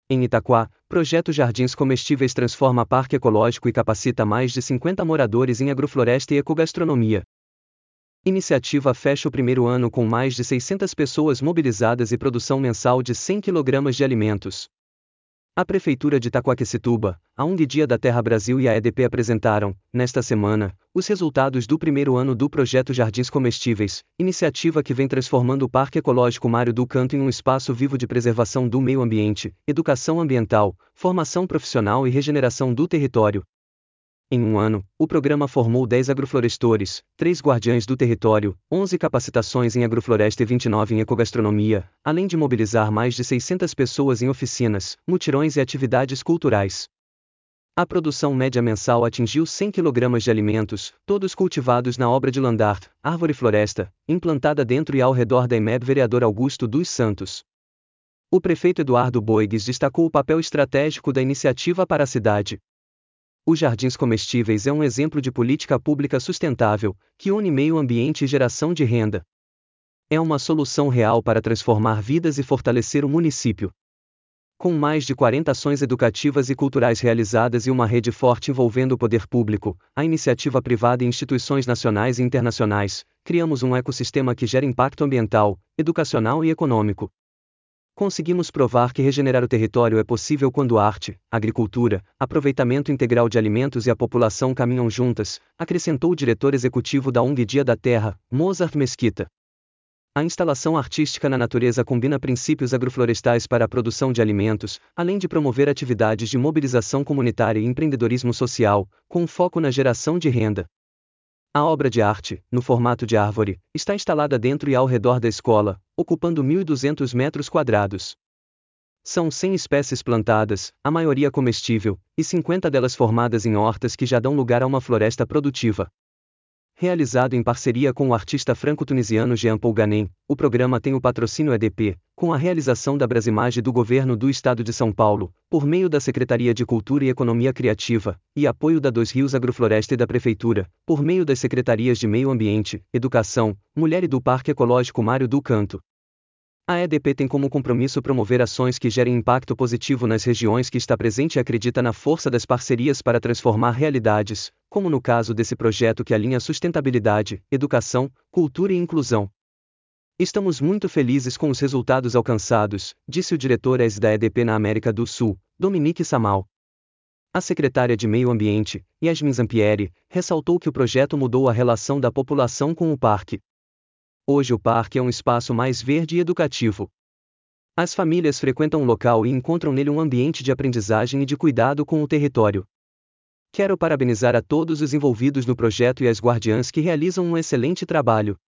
Em Itaquá, projeto Jardins Comestíveis transforma parque ecológico e capacita mais de 50 moradores em agrofloresta e ecogastronomia. Iniciativa fecha o primeiro ano com mais de 600 pessoas mobilizadas e produção mensal de 100 kg de alimentos. A Prefeitura de Itaquaquecetuba, a ONG Dia da Terra Brasil e a EDP apresentaram, nesta semana, os resultados do primeiro ano do projeto Jardins Comestíveis, iniciativa que vem transformando o Parque Ecológico Mário do Canto em um espaço vivo de preservação do meio ambiente, educação ambiental, formação profissional e regeneração do território. Em um ano, o programa formou 10 agroflorestores, 3 guardiães do território, 11 capacitações em agrofloresta e 29 em ecogastronomia, além de mobilizar mais de 600 pessoas em oficinas, mutirões e atividades culturais. A produção média mensal atingiu 100 kg de alimentos, todos cultivados na obra de Landart, Árvore Floresta, implantada dentro e ao redor da EMEB Vereador Augusto dos Santos. O prefeito Eduardo Boigues destacou o papel estratégico da iniciativa para a cidade. Os Jardins Comestíveis é um exemplo de política pública sustentável, que une meio ambiente e geração de renda. É uma solução real para transformar vidas e fortalecer o município. Com mais de 40 ações educativas e culturais realizadas e uma rede forte envolvendo o poder público, a iniciativa privada e instituições nacionais e internacionais, criamos um ecossistema que gera impacto ambiental, educacional e econômico. Conseguimos provar que regenerar o território é possível quando arte, agricultura, aproveitamento integral de alimentos e a população caminham juntas, acrescentou o diretor executivo da ONG Dia da Terra, Mozart Mesquita. A instalação artística na natureza combina princípios agroflorestais para a produção de alimentos, além de promover atividades de mobilização comunitária e empreendedorismo social, com foco na geração de renda. A obra de arte, no formato de árvore, está instalada dentro e ao redor da escola, ocupando 1.200 metros quadrados. São 100 espécies plantadas, a maioria comestível, e 50 delas formadas em hortas que já dão lugar a uma floresta produtiva. Realizado em parceria com o artista franco-tunisiano Jean Paul Ghanem, o programa tem o patrocínio EDP, com a realização da Brasimage do Governo do Estado de São Paulo, por meio da Secretaria de Cultura e Economia Criativa, e apoio da Dois Rios Agrofloresta e da Prefeitura, por meio das Secretarias de Meio Ambiente, Educação, Mulher e do Parque Ecológico Mário do Canto. A EDP tem como compromisso promover ações que gerem impacto positivo nas regiões que está presente e acredita na força das parcerias para transformar realidades, como no caso desse projeto que alinha sustentabilidade, educação, cultura e inclusão. Estamos muito felizes com os resultados alcançados, disse o diretor da EDP na América do Sul, Dominique Samal. A secretária de Meio Ambiente, Yasmin Zampieri, ressaltou que o projeto mudou a relação da população com o parque. Hoje o parque é um espaço mais verde e educativo. As famílias frequentam o local e encontram nele um ambiente de aprendizagem e de cuidado com o território. Quero parabenizar a todos os envolvidos no projeto e as guardiãs que realizam um excelente trabalho.